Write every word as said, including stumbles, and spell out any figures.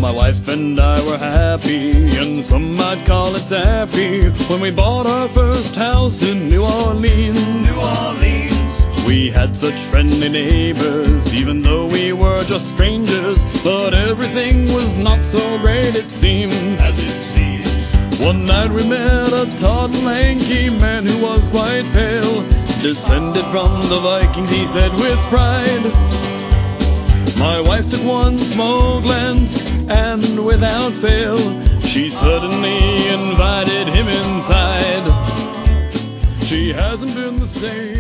my wife and I were happy, and some might call it happy, when we bought our first house in New Orleans. New Orleans. We had such friendly neighbors, even though we were just strangers, but everything was not so great, it seems. As it seems. One night we met a tall and lanky man who was quite pale, descended from the Vikings, he said with pride. My wife took one small glance, and without fail, she suddenly invited him inside. She hasn't been the same